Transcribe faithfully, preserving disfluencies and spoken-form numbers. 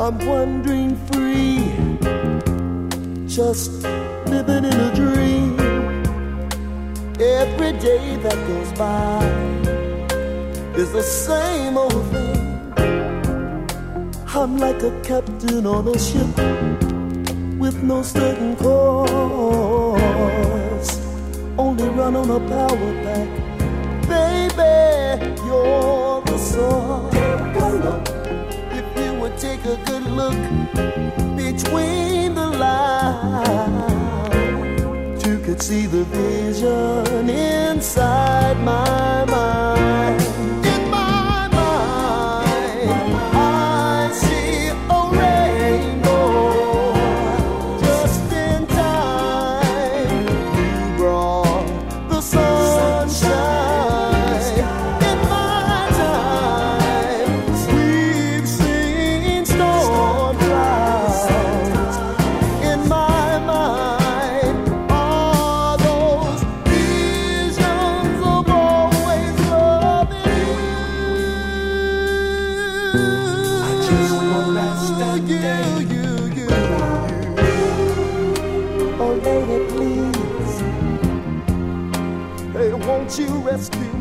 I'm wandering free, just living in a dream. Every day that goes by is the same old thing. I'm like a captain on a ship with no certain course, only run on a power pack. Baby, you're the source. If you would take a good look between the lines, you could see the vision inside my mind. In my mind, I see a rainbow. Just in time, you brought the sunshine. In my time, we've seen storm clouds. In my mind are those visions of always loving you. I just want that stuck You, day. you, you, you. Oh, lady, please. Hey, won't you rescue